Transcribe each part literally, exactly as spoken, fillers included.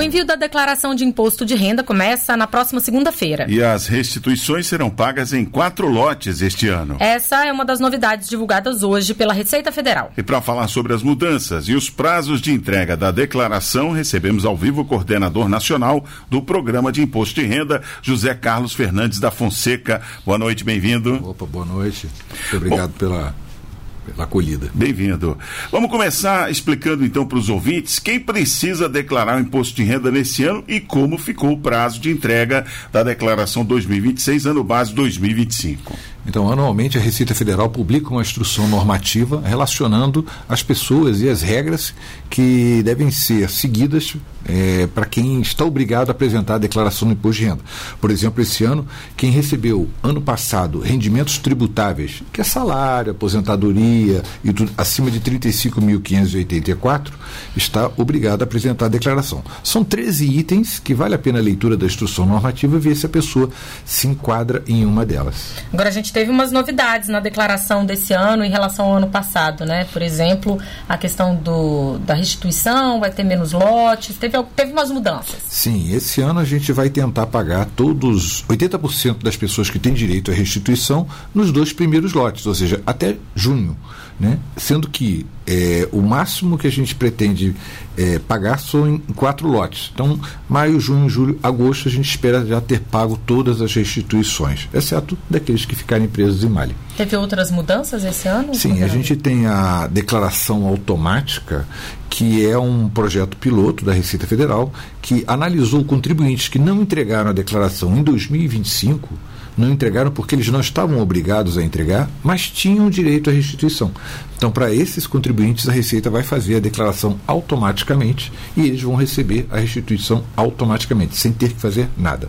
envio da declaração de imposto de renda começa na próxima segunda-feira. E as restituições serão pagas em quatro lotes este ano. Essa é uma das novidades divulgadas hoje pela Receita Federal. E para falar sobre as mudanças e os prazos de entrega da declaração, recebemos ao vivo o coordenador nacional do Programa de Imposto de Renda, José Carlos Fernandes da Fonseca. Boa noite, bem-vindo. Opa, boa noite. Muito obrigado Bom, pela... pela acolhida. Bem-vindo. Vamos começar explicando então para os ouvintes quem precisa declarar o imposto de renda nesse ano e como ficou o prazo de entrega da declaração dois mil e vinte e seis, ano base dois mil e vinte e cinco. Então, anualmente a Receita Federal publica uma instrução normativa relacionando as pessoas e as regras que devem ser seguidas é, para quem está obrigado a apresentar a declaração do imposto de renda. Por exemplo, esse ano, quem recebeu ano passado rendimentos tributáveis, que é salário, aposentadoria e tudo, acima de trinta e cinco mil quinhentos e oitenta e quatro, está obrigado a apresentar a declaração. São treze itens que vale a pena a leitura da instrução normativa e ver se a pessoa se enquadra em uma delas. Agora a gente teve umas novidades na declaração desse ano em relação ao ano passado, né? Por exemplo, a questão do, da restituição, vai ter menos lotes, teve, teve umas mudanças. Sim, esse ano a gente vai tentar pagar todos, oitenta por cento das pessoas que têm direito à restituição nos dois primeiros lotes, ou seja, até junho, né? Sendo que é, o máximo que a gente pretende é, pagar são em quatro lotes. Então, maio, junho, julho, agosto, a gente espera já ter pago todas as restituições, exceto daqueles que ficarem presos em malha. Teve outras mudanças esse ano? Sim, a gente tem a declaração automática, que é um projeto piloto da Receita Federal, que analisou contribuintes que não entregaram a declaração em dois mil e vinte e cinco, não entregaram porque eles não estavam obrigados a entregar, mas tinham direito à restituição. Então, para esses contribuintes, a Receita vai fazer a declaração automaticamente e eles vão receber a restituição automaticamente, sem ter que fazer nada.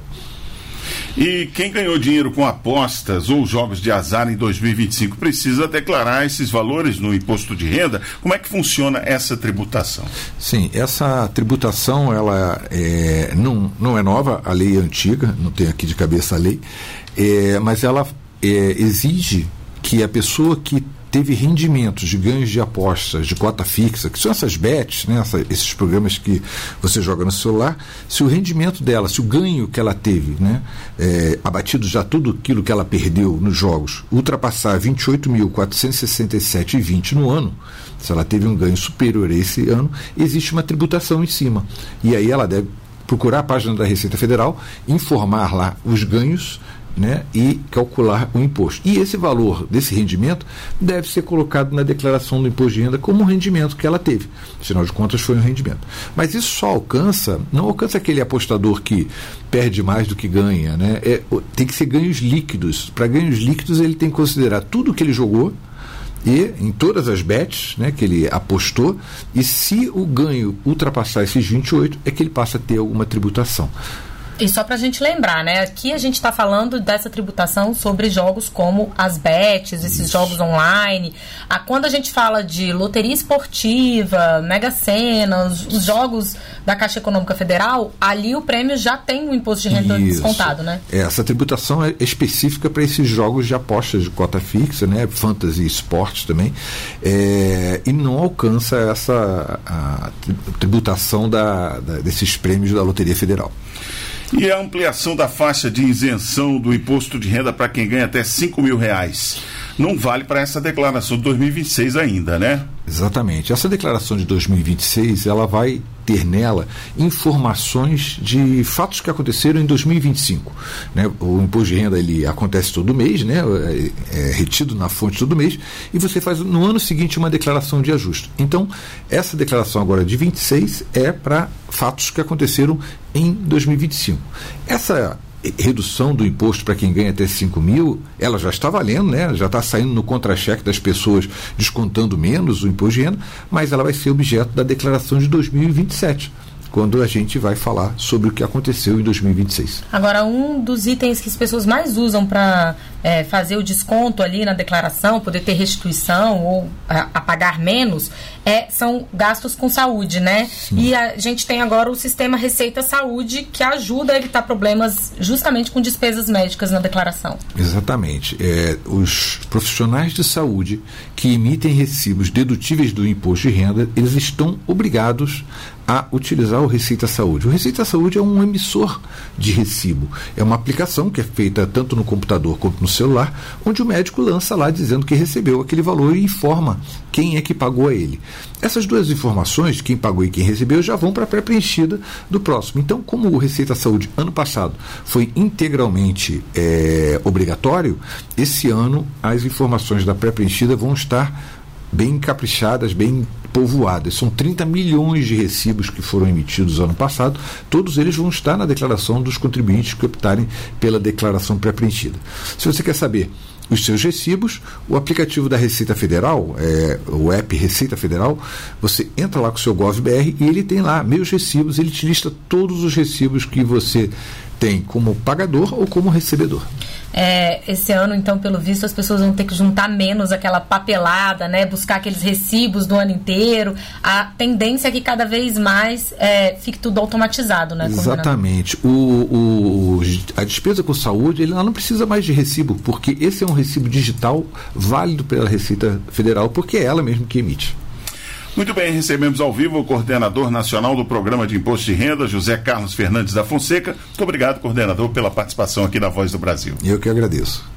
E quem ganhou dinheiro com apostas ou jogos de azar em dois mil e vinte e cinco precisa declarar esses valores no imposto de renda? Como é que funciona essa tributação? Sim, essa tributação ela é, não, não é nova, a lei é antiga, não tenho aqui de cabeça a lei, é, mas ela é, exige que a pessoa que teve rendimentos de ganhos de apostas, de cota fixa, que são essas bets, né, essa, esses programas que você joga no celular, se o rendimento dela, se o ganho que ela teve, né, é, abatido já tudo aquilo que ela perdeu nos jogos, ultrapassar vinte e oito mil quatrocentos e sessenta e sete vírgula vinte no ano, se ela teve um ganho superior a esse ano, existe uma tributação em cima. E aí ela deve procurar a página da Receita Federal, informar lá os ganhos, né, e calcular o imposto. E esse valor desse rendimento deve ser colocado na declaração do imposto de renda como um rendimento que ela teve. Afinal de contas, foi um rendimento. Mas isso só alcança, não alcança aquele apostador que perde mais do que ganha, né? É, tem que ser ganhos líquidos. Para ganhos líquidos, ele tem que considerar tudo que ele jogou e em todas as bets, né, que ele apostou, e se o ganho ultrapassar esses vinte e oito, é que ele passa a ter alguma tributação. E só pra gente lembrar, né? Aqui a gente tá falando dessa tributação sobre jogos como as bets, esses Isso. jogos online. Ah, quando a gente fala de loteria esportiva, Mega Sena, os, os jogos da Caixa Econômica Federal, ali o prêmio já tem o imposto de renda Isso. descontado, né? Essa tributação é específica para esses jogos de apostas de cota fixa, né? Fantasy esportes também. É, e não alcança essa a tributação da, da, desses prêmios da Loteria Federal. E a ampliação da faixa de isenção do imposto de renda para quem ganha até cinco mil reais não vale para essa declaração de dois mil e vinte e seis ainda, né? Exatamente. Essa declaração de dois mil e vinte e seis, ela vai ter nela informações de fatos que aconteceram em dois mil e vinte e cinco. Né? O imposto de renda ele acontece todo mês, né? é, é retido na fonte todo mês, e você faz no ano seguinte uma declaração de ajuste. Então, essa declaração agora de vinte e seis é para fatos que aconteceram em dois mil e vinte e cinco. Essa redução do imposto para quem ganha até cinco mil, ela já está valendo, né? Já está saindo no contra-cheque das pessoas descontando menos o imposto de renda, mas ela vai ser objeto da declaração de dois mil e vinte e sete, quando a gente vai falar sobre o que aconteceu em dois mil e vinte e seis. Agora, um dos itens que as pessoas mais usam para é, fazer o desconto ali na declaração, poder ter restituição ou a, a pagar menos, é, são gastos com saúde, né? Sim. E a gente tem agora o sistema Receita Saúde, que ajuda a evitar problemas justamente com despesas médicas na declaração. Exatamente. É, os profissionais de saúde que emitem recibos dedutíveis do imposto de renda, eles estão obrigados a utilizar o Receita Saúde. O Receita Saúde é um emissor de recibo. É uma aplicação que é feita tanto no computador quanto no celular, onde o médico lança lá dizendo que recebeu aquele valor e informa quem é que pagou a ele. Essas duas informações, quem pagou e quem recebeu, já vão para a pré-preenchida do próximo. Então, como o Receita Saúde ano passado foi integralmente é, obrigatório, esse ano as informações da pré-preenchida vão estar bem caprichadas, bem povoadas. São trinta milhões de recibos que foram emitidos ano passado, todos eles vão estar na declaração dos contribuintes que optarem pela declaração pré-preenchida. Se você quer saber os seus recibos, o aplicativo da Receita Federal, é, o app Receita Federal, você entra lá com o seu GovBR e ele tem lá meus recibos, ele te lista todos os recibos que você tem como pagador ou como recebedor. É, esse ano, então, pelo visto, as pessoas vão ter que juntar menos aquela papelada, né? Buscar aqueles recibos do ano inteiro. A tendência é que cada vez mais é, fique tudo automatizado, né? Exatamente. O, o, a despesa com saúde, ele não precisa mais de recibo, porque esse é um recibo digital válido pela Receita Federal, porque é ela mesmo que emite. Muito bem, recebemos ao vivo o coordenador nacional do Programa de Imposto de Renda, José Carlos Fernandes da Fonseca. Muito obrigado, coordenador, pela participação aqui na Voz do Brasil. Eu que agradeço.